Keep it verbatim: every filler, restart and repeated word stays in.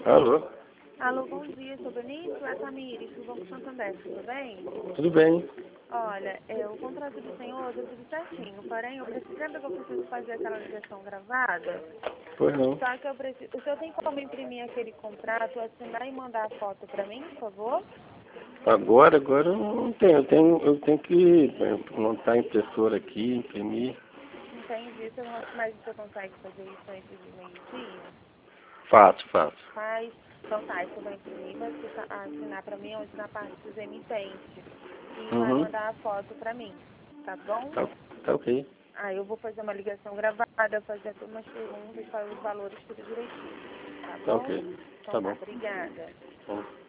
Alô? Alô, bom dia, sou Benício, é Tamires, do Banco Santander, tudo bem? Tudo bem? Olha, é, o contrato do senhor deu tudo certinho, porém, eu preciso, lembra que eu preciso fazer aquela ligação gravada? Pois não. Só que eu preciso, o senhor tem como imprimir aquele contrato, assinar e mandar a foto para mim, por favor? Agora, agora eu não tenho. Eu tenho, eu tenho que eh, montar a impressora aqui, imprimir. Entendi, você não, mas você consegue fazer isso antes de meio-dia? Faço, faço. Faz, então tá, você vai imprimir, vai assinar assinar para mim onde na parte dos emitentes e vai Uhum. mandar a foto para mim, tá bom? Tá, tá ok. Aí eu vou fazer uma ligação gravada, fazer todas umas perguntas para os valores tudo direitinho, tá Tá bom? ok. Então Tá tá, bom. obrigada. Bom.